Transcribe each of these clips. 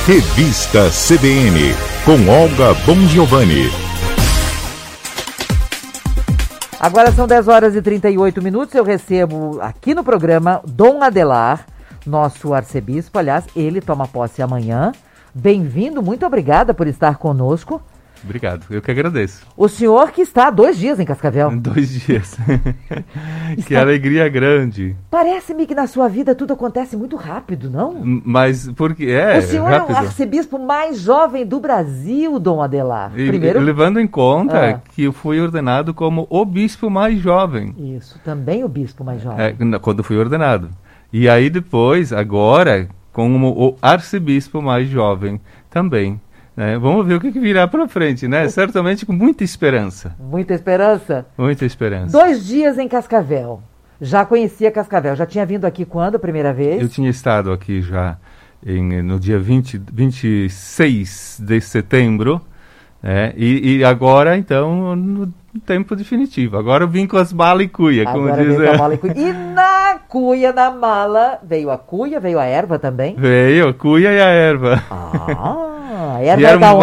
Revista CBN, com Olga Bongiovanni. Agora são 10 horas e 38 minutos, eu recebo aqui no programa Dom Adelar, nosso arcebispo, aliás, ele toma posse amanhã. Bem-vindo, muito obrigada por estar conosco. Obrigado, eu que agradeço. O senhor que está há 2 dias em Cascavel. 2 dias. Que alegria grande. Parece-me que na sua vida tudo acontece muito rápido, não? Mas porque o senhor rápido. É o arcebispo mais jovem do Brasil, Dom Adelar. Primeiro, levando em conta que eu fui ordenado como o bispo mais jovem. Isso, também o bispo mais jovem. Quando fui ordenado. E aí depois, agora, como o arcebispo mais jovem também. Vamos ver o que virá para frente, né? Certamente com muita esperança. Muita esperança? Muita esperança. 2 dias em Cascavel. Já conhecia Cascavel. Já tinha vindo aqui quando a primeira vez? Eu tinha estado aqui já no dia 26 de setembro. E agora, então, no tempo definitivo. Agora eu vim com as malas e cuia, como diz. Com a mala e cuia. E na cuia, na mala, veio a cuia, veio a erva também? Veio a cuia e a erva. A erva vieram da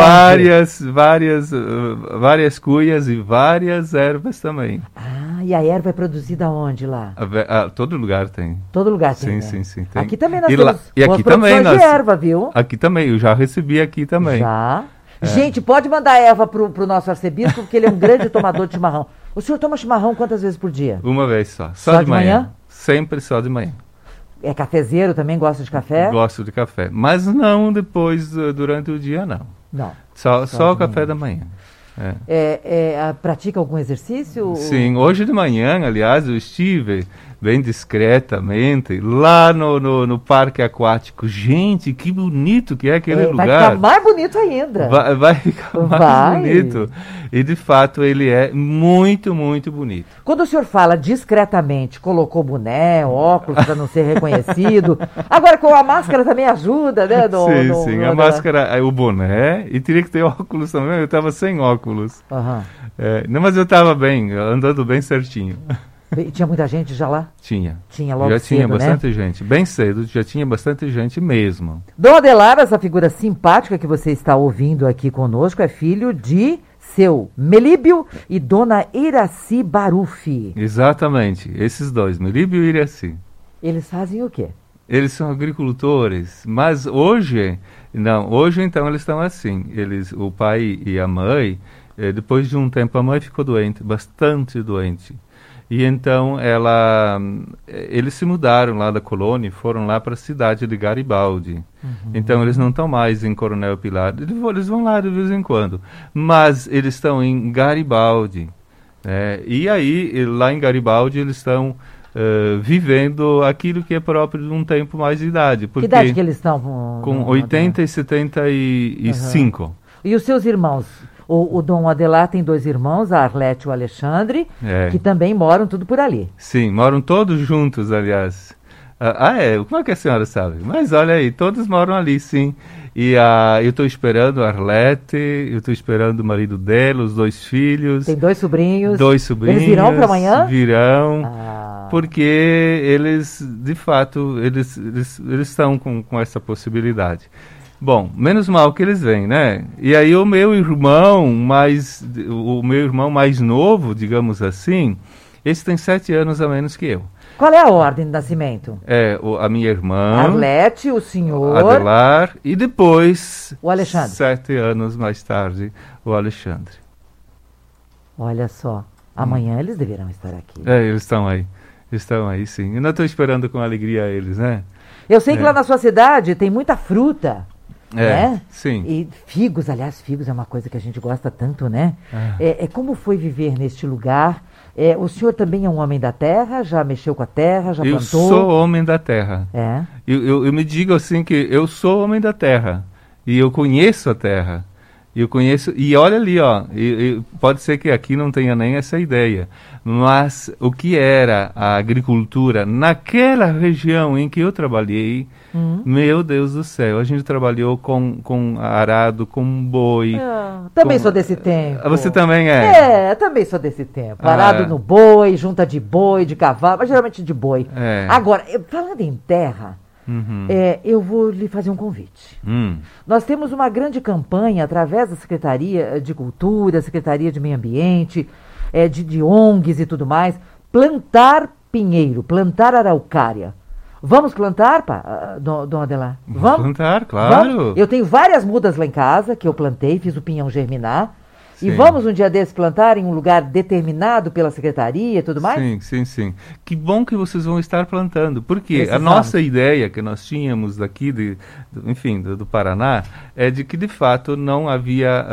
várias cuias e várias ervas também. E a erva é produzida onde lá? Todo lugar tem. Todo lugar tem, Sim, tem. Aqui também nós temos aqui também de erva, viu? Aqui também, eu já recebi aqui também. Já? Gente, pode mandar erva pro nosso arcebispo, porque ele é um grande tomador de chimarrão. O senhor toma chimarrão quantas vezes por dia? Uma vez só. Só de manhã? Sempre só de manhã. É cafezeiro também? Gosta de café? Gosto de café. Mas não depois, durante o dia, não. Não. Só o café da manhã. Pratica algum exercício? Sim, hoje de manhã, aliás, eu estive bem discretamente lá no parque aquático. Gente, que bonito que é aquele lugar. Vai ficar mais bonito ainda. Vai ficar mais bonito. E de fato ele é muito, muito bonito. Quando o senhor fala discretamente, colocou boné, óculos para não ser reconhecido. Agora com a máscara também ajuda, né? Sim, a máscara, o boné, e teria que ter óculos também. Eu estava sem óculos. Não, mas eu estava bem, andando bem certinho. E tinha muita gente já lá? Tinha. Tinha logo já cedo, tinha bastante gente. Bem cedo, já tinha bastante gente mesmo. Dom Adelar, essa figura simpática que você está ouvindo aqui conosco, é filho de seu Melíbio e Dona Iraci Barufi. Exatamente, esses dois, Melíbio e Iraci. Eles fazem o quê? Eles são agricultores, mas hoje então eles estão assim. O pai e a mãe, depois de um tempo a mãe ficou doente, bastante doente. E então eles se mudaram lá da colônia e foram lá para a cidade de Garibaldi. Então eles não estão mais em Coronel Pilar, eles vão lá de vez em quando. Mas eles estão em Garibaldi. E aí, lá em Garibaldi, eles estão vivendo aquilo que é próprio de um tempo mais de idade. Que idade que eles estão? Com 80 e 75. E os seus irmãos? O Dom Adelar tem 2 irmãos, a Arlete e o Alexandre, que também moram tudo por ali. Sim, moram todos juntos, aliás. Como é que a senhora sabe? Mas olha aí, todos moram ali, sim. E eu estou esperando a Arlete, eu estou esperando o marido dela, os 2 filhos. Tem 2 sobrinhos. 2 sobrinhos. Eles virão para amanhã? Virão, porque eles, de fato, eles estão com essa possibilidade. Bom, menos mal que eles vêm, né? E aí o meu irmão mais novo, digamos assim, esse tem 7 anos a menos que eu. Qual é a ordem de nascimento? A minha irmã, Arlete, o senhor, Adelar, e depois, o Alexandre. 7 anos mais tarde, o Alexandre. Olha só, amanhã eles deverão estar aqui. Eles estão aí, sim. Eu não estou esperando com alegria eles, né? Eu sei que lá na sua cidade tem muita fruta. Né? Sim. E figos, aliás, figos é uma coisa que a gente gosta tanto, né? Como foi viver neste lugar? O senhor também é um homem da terra? Já mexeu com a terra? Já plantou? Eu sou homem da terra. Eu me digo assim que eu sou homem da terra. E eu conheço a terra. E olha ali, pode ser que aqui não tenha nem essa ideia. Mas o que era a agricultura naquela região em que eu trabalhei, meu Deus do céu, a gente trabalhou com arado, com boi. Também sou desse tempo. Você também é? Também sou desse tempo. Arado no boi, junta de boi, de cavalo, mas geralmente de boi. Agora, falando em terra, eu vou lhe fazer um convite. Nós temos uma grande campanha através da Secretaria de Cultura, Secretaria de Meio Ambiente, de ONGs e tudo mais, plantar pinheiro, plantar araucária. Vamos plantar, Dom Adelar? Vamos plantar, claro. Vamos? Eu tenho várias mudas lá em casa que eu plantei, fiz o pinhão germinar. Sim. E vamos um dia desses plantar em um lugar determinado pela secretaria e tudo mais? Sim. Que bom que vocês vão estar plantando, porque a nossa ideia que nós tínhamos daqui, do Paraná, é de que de fato não havia,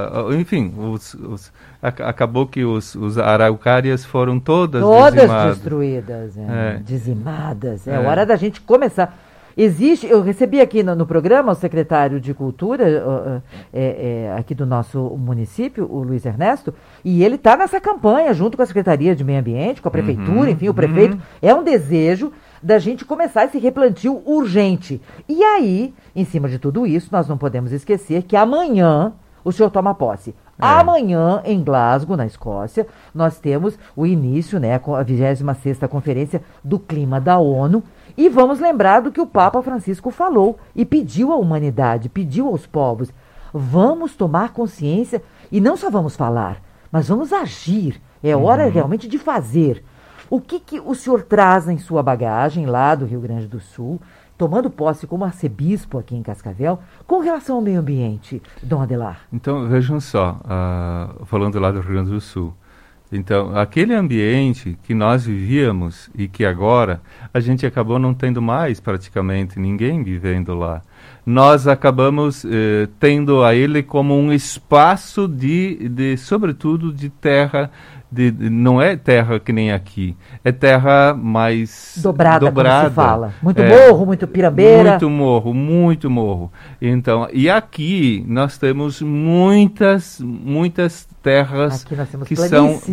acabou que os araucárias foram todas destruídas, dizimadas. É hora da gente começar. Eu recebi aqui no programa o secretário de Cultura aqui do nosso município, o Luiz Ernesto, e ele está nessa campanha junto com a Secretaria de Meio Ambiente, com a Prefeitura, o prefeito. É um desejo da gente começar esse replantio urgente. E aí, em cima de tudo isso, nós não podemos esquecer que amanhã o senhor toma posse. Amanhã, em Glasgow, na Escócia, nós temos o início, com a 26ª Conferência do Clima da ONU, e vamos lembrar do que o Papa Francisco falou e pediu à humanidade, pediu aos povos. Vamos tomar consciência e não só vamos falar, mas vamos agir. É hora realmente de fazer. O que o senhor traz em sua bagagem lá do Rio Grande do Sul, tomando posse como arcebispo aqui em Cascavel, com relação ao meio ambiente, Dom Adelar? Então, vejam só, falando lá do Rio Grande do Sul, então, aquele ambiente que nós vivíamos e que agora a gente acabou não tendo mais praticamente ninguém vivendo lá, nós acabamos tendo a ele como um espaço sobretudo, de terra, não é terra que nem aqui, é terra mais dobrada. Como se fala. Muito morro, muito pirambeira. Muito morro. Então, e aqui nós temos muitas terras que são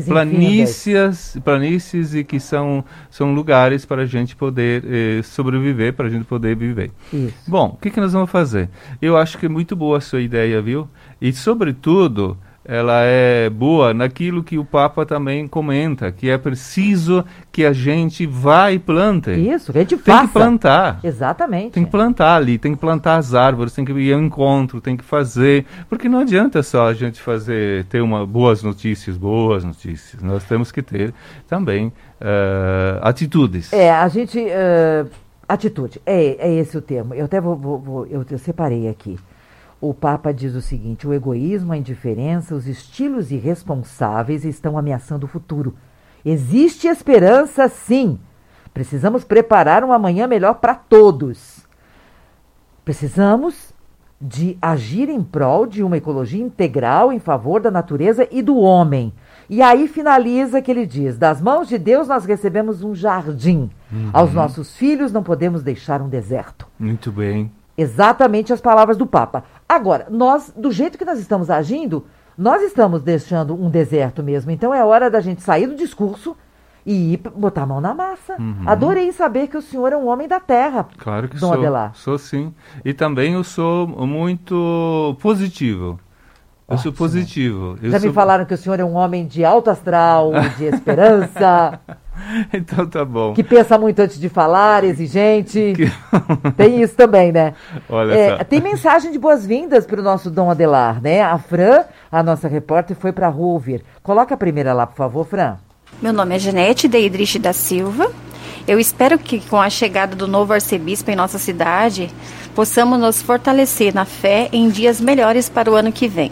planícies e que são lugares para a gente poder sobreviver, para a gente poder viver. Isso. Bom, o que nós vamos fazer? Eu acho que é muito boa a sua ideia, viu? E, sobretudo, ela é boa naquilo que o Papa também comenta, que é preciso que a gente vá e plante. Isso, que a gente faça. Tem que plantar. Exatamente. Tem que plantar ali, tem que plantar as árvores, tem que ir ao encontro, tem que fazer. Porque não adianta só a gente ter boas notícias. Nós temos que ter também atitudes. Atitude, é esse o termo. Eu até eu separei aqui. O Papa diz o seguinte: o egoísmo, a indiferença, os estilos irresponsáveis estão ameaçando o futuro. Existe esperança, sim. Precisamos preparar um amanhã melhor para todos. Precisamos de agir em prol de uma ecologia integral em favor da natureza e do homem. E aí finaliza que ele diz: das mãos de Deus nós recebemos um jardim. Aos nossos filhos não podemos deixar um deserto. Muito bem. Exatamente as palavras do Papa. Agora, nós, do jeito que nós estamos agindo, nós estamos deixando um deserto mesmo. Então é hora da gente sair do discurso e ir botar a mão na massa. Adorei saber que o senhor é um homem da terra. Claro que Dom Adelar. Sou sim. E também eu sou muito positivo. Eu sou positivo. Me falaram que o senhor é um homem de alto astral, de esperança. Então tá bom. Que pensa muito antes de falar, exigente. Tem isso também, né? Olha só. Tem mensagem de boas-vindas para o nosso Dom Adelar, né? A Fran, a nossa repórter, foi para a rua ouvir. Coloca a primeira lá, por favor, Fran. Meu nome é Janete Deidrich da Silva. Eu espero que com a chegada do novo arcebispo em nossa cidade, possamos nos fortalecer na fé em dias melhores para o ano que vem.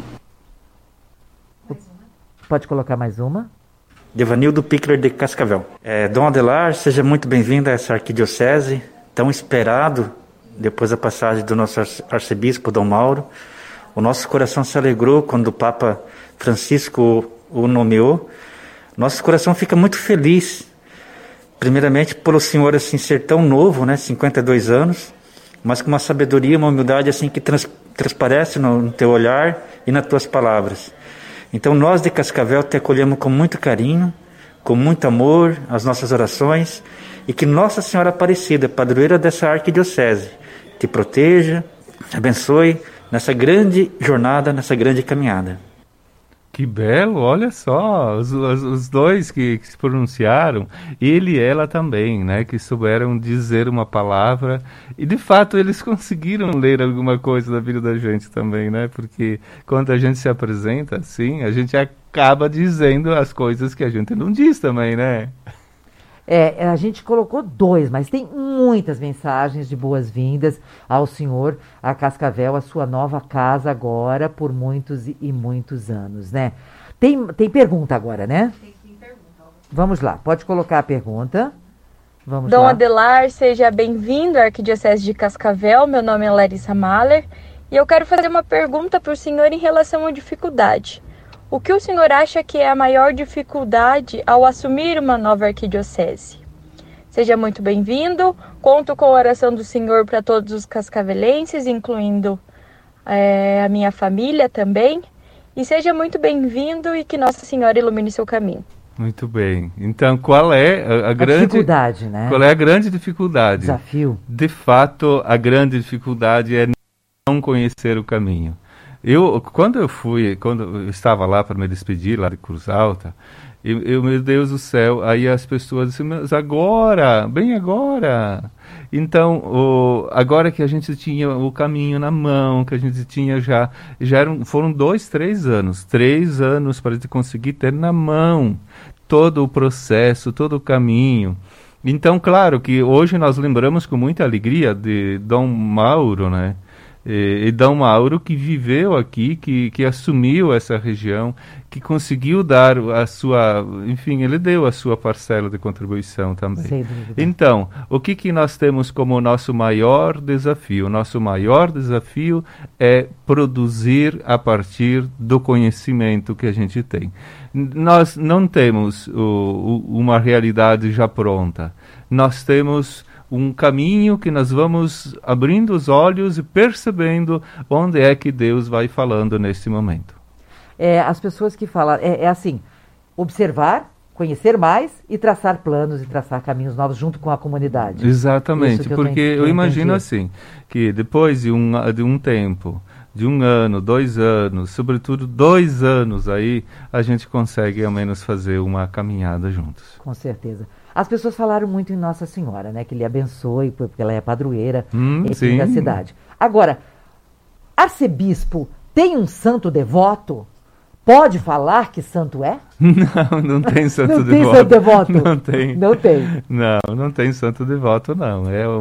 Pode colocar mais uma? Devanildo Pickler de Cascavel. Dom Adelar, seja muito bem-vindo a essa arquidiocese, tão esperado, depois da passagem do nosso arcebispo, Dom Mauro. O nosso coração se alegrou quando o Papa Francisco o nomeou. Nosso coração fica muito feliz, primeiramente pelo senhor assim, ser tão novo, 52 anos, mas com uma sabedoria, uma humildade assim, que transparece no teu olhar e nas tuas palavras. Então nós de Cascavel te acolhemos com muito carinho, com muito amor, as nossas orações, e que Nossa Senhora Aparecida, padroeira dessa arquidiocese, te proteja, te abençoe nessa grande jornada, nessa grande caminhada. Que belo, olha só, os dois que se pronunciaram, ele e ela também, né, que souberam dizer uma palavra, e de fato eles conseguiram ler alguma coisa da vida da gente também, né, porque quando a gente se apresenta assim, a gente acaba dizendo as coisas que a gente não diz também, né. A gente colocou 2, mas tem muitas mensagens de boas-vindas ao senhor, a Cascavel, a sua nova casa agora por muitos e muitos anos, né? Tem pergunta agora, né? Tem pergunta. Vamos lá, pode colocar a pergunta. Vamos Dom lá. Adelar, seja bem-vindo à Arquidiocese de Cascavel. Meu nome é Larissa Mahler e eu quero fazer uma pergunta para o senhor em relação à dificuldade. O que o senhor acha que é a maior dificuldade ao assumir uma nova arquidiocese? Seja muito bem-vindo, conto com a oração do senhor para todos os cascavelenses, incluindo a minha família também. E seja muito bem-vindo e que Nossa Senhora ilumine seu caminho. Muito bem. Então, qual é a grande dificuldade, né? Qual é a grande dificuldade? Desafio. De fato, a grande dificuldade é não conhecer o caminho. Quando eu estava lá para me despedir, lá de Cruz Alta, meu Deus do céu, aí as pessoas disseram, mas agora, bem agora. Então, agora que a gente tinha o caminho na mão, que a gente tinha foram 2, 3 anos. 3 anos para gente conseguir ter na mão todo o processo, todo o caminho. Então, claro que hoje nós lembramos com muita alegria de Dom Mauro, né? E Dom Mauro que viveu aqui, que assumiu essa região, que conseguiu dar a sua, enfim, ele deu a sua parcela de contribuição também. Sem dúvida. Então, o que nós temos como nosso maior desafio? O nosso maior desafio é produzir a partir do conhecimento que a gente tem. Nós não temos uma realidade já pronta. Nós temos um caminho que nós vamos abrindo os olhos e percebendo onde é que Deus vai falando nesse momento. As pessoas que falam, assim, observar, conhecer mais e traçar planos e traçar caminhos novos junto com a comunidade. Exatamente, porque eu imagino assim, que depois de um tempo, de 1 ano, 2 anos, sobretudo 2 anos aí, a gente consegue ao menos fazer uma caminhada juntos. Com certeza. As pessoas falaram muito em Nossa Senhora, né? Que lhe abençoe, porque ela é padroeira sim. da cidade. Agora, arcebispo tem um santo devoto? Pode falar que santo é? Não tem santo não devoto. Tem santo devoto? Não tem. Não tem. Não tem santo devoto, não.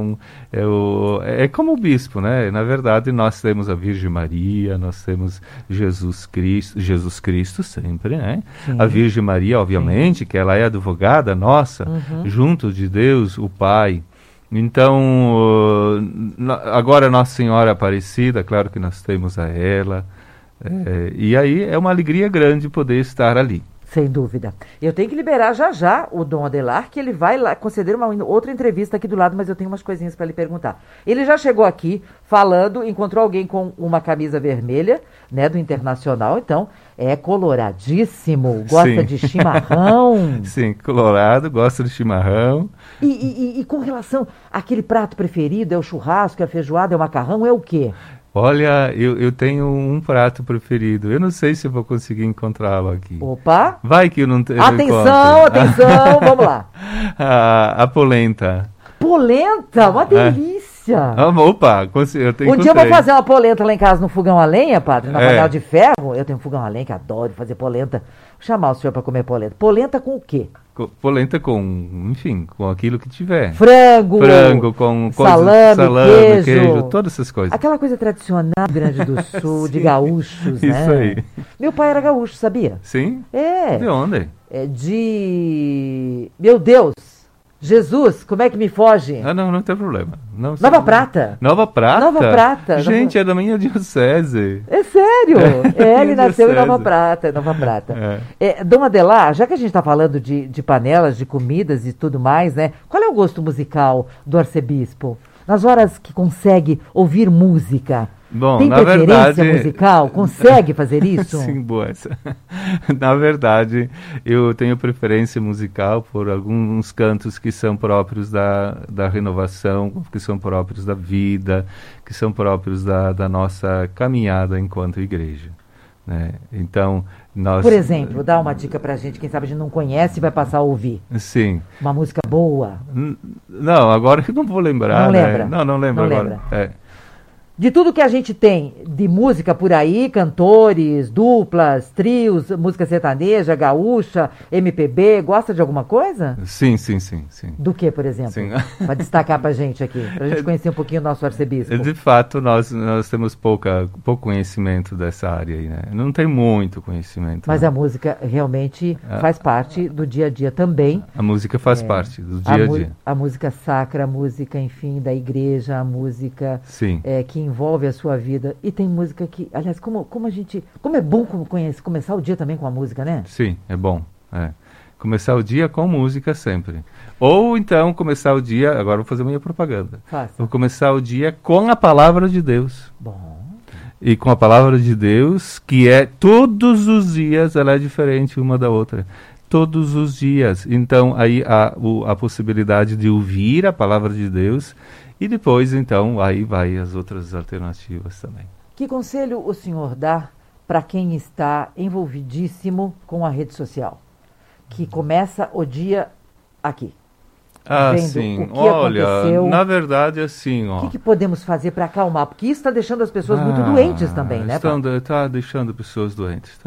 É como o bispo, né? Na verdade, nós temos a Virgem Maria, nós temos Jesus Cristo sempre, né? Sim. A Virgem Maria, obviamente, sim, que ela é advogada nossa, junto de Deus, o Pai. Então, agora Nossa Senhora Aparecida, claro que nós temos a ela. E aí é uma alegria grande poder estar ali. Sem dúvida. Eu tenho que liberar já o Dom Adelar, que ele vai lá conceder uma outra entrevista aqui do lado, mas eu tenho umas coisinhas para lhe perguntar. Ele já chegou aqui falando, encontrou alguém com uma camisa vermelha, né, do Internacional, então é coloradíssimo, gosta Sim. de chimarrão. Sim, colorado, gosta de chimarrão. E com relação àquele prato preferido, é o churrasco, é a feijoada, é o macarrão, é o quê? Olha, eu tenho um prato preferido. Eu não sei se eu vou conseguir encontrá-lo aqui. Opa! Vai que eu não tenho. Atenção, vamos lá. A polenta. Polenta? Uma delícia! Opa, eu tenho. Um dia eu vou fazer uma polenta lá em casa no fogão a lenha, padre, na panela de ferro. Eu tenho um fogão a lenha que adoro fazer polenta. Vou chamar o senhor para comer polenta. Polenta com o quê? Polenta com, enfim, com aquilo que tiver. Frango com salame, queijo, todas essas coisas. Aquela coisa tradicional do Rio Grande do Sul, de gaúchos, né? Isso aí. Meu pai era gaúcho, sabia? Sim? É. De onde? Meu Deus! Jesus, como é que me foge? Não tem problema. Nova Prata. Nova Prata? Nova Prata. Gente, é da minha diocese. É sério? Ele nasceu em Nova Prata. Dom Adelar, já que a gente está falando de panelas, de comidas e tudo mais, né? Qual é o gosto musical do arcebispo? Nas horas que consegue ouvir música, bom, tem na preferência verdade, musical? Consegue fazer isso? Sim, boa essa. Na verdade, eu tenho preferência musical por alguns cantos que são próprios da renovação, que são próprios da vida, que são próprios da nossa caminhada enquanto igreja. né? Então, nós... Por exemplo, dá uma dica pra gente, quem sabe a gente não conhece e vai passar a ouvir. Sim. Uma música boa. Não, agora que não vou lembrar. Não né? lembra? Não lembro Não agora. lembra. De tudo que a gente tem de música por aí, cantores, duplas, trios, música sertaneja, gaúcha, MPB, gosta de alguma coisa? Sim. Do que, por exemplo? Sim. Para destacar pra gente aqui, pra gente conhecer um pouquinho o nosso arcebispo. De fato, nós temos pouco conhecimento dessa área aí, né? Não tem muito conhecimento. Mas né? a música realmente faz parte do dia a dia também. A música faz parte do dia a dia. A música sacra, a música, enfim, da igreja, a música Sim. Que envolve a sua vida. E tem música que, aliás, como é bom começar o dia também com a música, né? Sim, é bom. Começar o dia com música sempre. Ou então começar o dia, agora vou fazer minha propaganda. Faça. Vou começar o dia com a palavra de Deus. Bom. E com a palavra de Deus, que é todos os dias, ela é diferente uma da outra. Todos os dias. Então, aí há a possibilidade de ouvir a palavra de Deus e depois, então, aí vai as outras alternativas também. Que conselho o senhor dá para quem está envolvidíssimo com a rede social? Que começa o dia aqui. Vendo Sim. o que Olha, aconteceu. na verdade, assim, ó. O que podemos fazer para acalmar? Porque isso está deixando as pessoas muito doentes também, né? Está deixando pessoas doentes.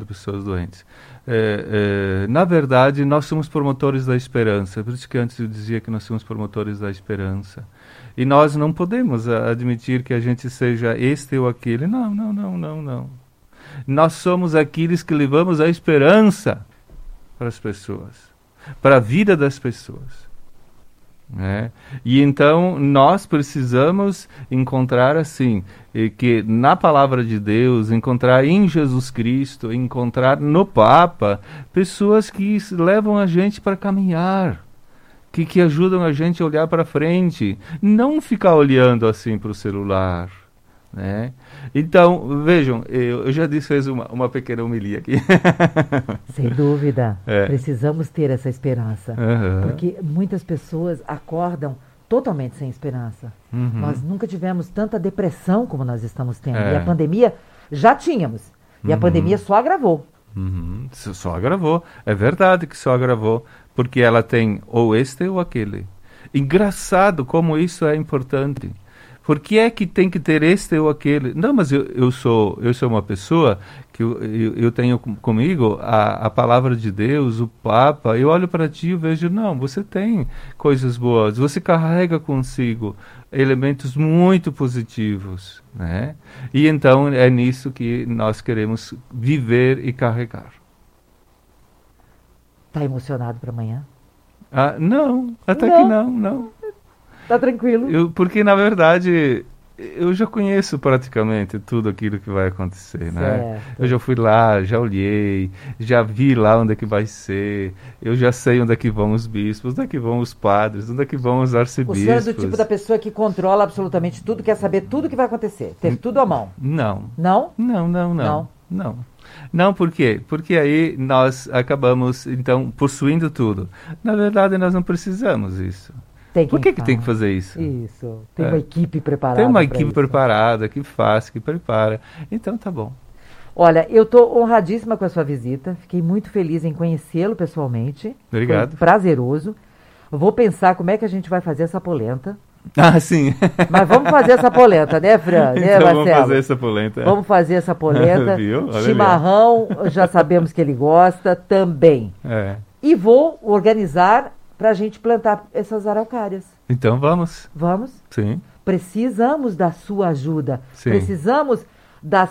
Na verdade, nós somos promotores da esperança. Por isso que antes eu dizia que nós somos promotores da esperança. E nós não podemos admitir que a gente seja este ou aquele. Não. Nós somos aqueles que levamos a esperança para as pessoas, para a vida das pessoas. Né? E então nós precisamos encontrar assim, que na palavra de Deus, encontrar em Jesus Cristo, encontrar no Papa, pessoas que levam a gente para caminhar, que ajudam a gente a olhar para frente, não ficar olhando assim para o celular. Né? Então, vejam, eu já fiz uma pequena homilia aqui. Sem dúvida, precisamos ter essa esperança, porque muitas pessoas acordam totalmente sem esperança. Nós nunca tivemos tanta depressão como nós estamos tendo, e a pandemia já tínhamos, e a pandemia só agravou. Só agravou, é verdade que só agravou, porque ela tem ou este ou aquele. Engraçado como isso é importante. Por que é que tem que ter este ou aquele? Não, mas eu sou uma pessoa que eu tenho comigo a palavra de Deus, o Papa. Eu olho para ti e vejo, não, você tem coisas boas. Você carrega consigo elementos muito positivos, né? E então é nisso que nós queremos viver e carregar. Está emocionado para amanhã? Não, até que não. Tá tranquilo. Porque, na verdade, eu já conheço praticamente tudo aquilo que vai acontecer, né? Eu já fui lá, já olhei, já vi lá onde é que vai ser, eu já sei onde é que vão os bispos, onde é que vão os padres, onde é que vão os arcebispos. O senhor é do tipo da pessoa que controla absolutamente tudo, quer saber tudo que vai acontecer, ter tudo à mão. Não. Não? Não, por quê? Porque aí nós acabamos, então, possuindo tudo. Na verdade, nós não precisamos isso. Por que tem que fazer isso? Isso. Tem uma equipe preparada. Tem uma equipe preparada, que faz, que prepara. Então tá bom. Olha, eu estou honradíssima com a sua visita. Fiquei muito feliz em conhecê-lo pessoalmente. Obrigado. Foi prazeroso. Vou pensar como é que a gente vai fazer essa polenta. Sim. Mas vamos fazer essa polenta, né, Fran? Né, então Marcelo? vamos fazer essa polenta. Vamos fazer essa polenta. Viu? Chimarrão, já sabemos que ele gosta também. E vou organizar para a gente plantar essas araucárias. Então vamos. Vamos? Sim. Precisamos da sua ajuda. Sim. Precisamos da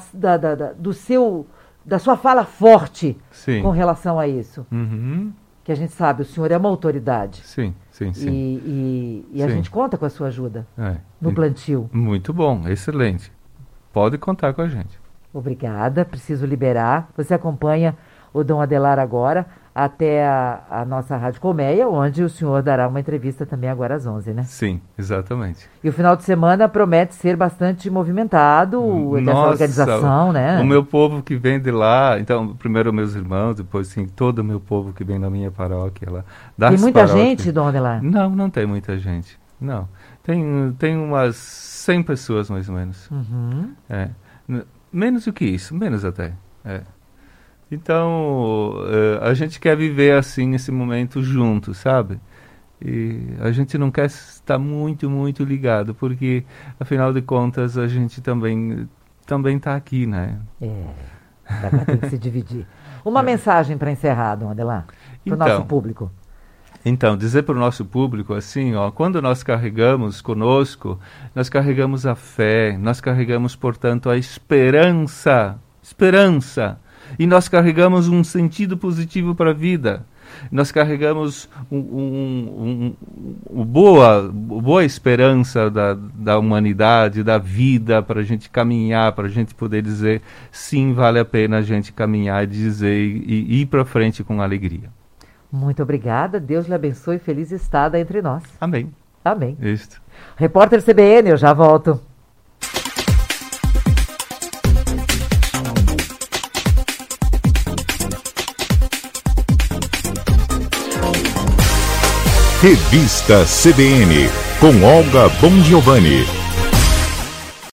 sua fala forte. Sim. Com relação a isso. Que a gente sabe, o senhor é uma autoridade. Sim. E a gente conta com a sua ajuda no plantio. Muito bom, excelente. Pode contar com a gente. Obrigada, preciso liberar. Você acompanha o Dom Adelar agora até a nossa Rádio Colmeia, onde o senhor dará uma entrevista também agora às 11, né? Sim, exatamente. E o final de semana promete ser bastante movimentado, dessa organização, né? O meu povo que vem de lá, então, primeiro meus irmãos, depois sim, todo o meu povo que vem na minha paróquia lá. Tem muita gente, Dom Adelar? Não tem muita gente, não. Tem umas 100 pessoas, mais ou menos. Menos do que isso, menos até. Então, a gente quer viver assim esse momento junto, sabe? E a gente não quer estar muito, muito ligado, porque, afinal de contas, a gente também está aqui, né? Vai ter que se dividir. Uma mensagem para encerrar, Dom Adelar, para o nosso público. Então, dizer para o nosso público assim, quando nós carregamos conosco, nós carregamos a fé, nós carregamos, portanto, a esperança, e nós carregamos um sentido positivo para a vida. Nós carregamos boa esperança da humanidade, da vida, para a gente caminhar, para a gente poder dizer, sim, vale a pena a gente caminhar e dizer e ir para frente com alegria. Muito obrigada, Deus lhe abençoe, feliz estada entre nós. Amém. Amém. Isso. Repórter CBN, eu já volto. Revista CBN, com Olga Bongiovanni.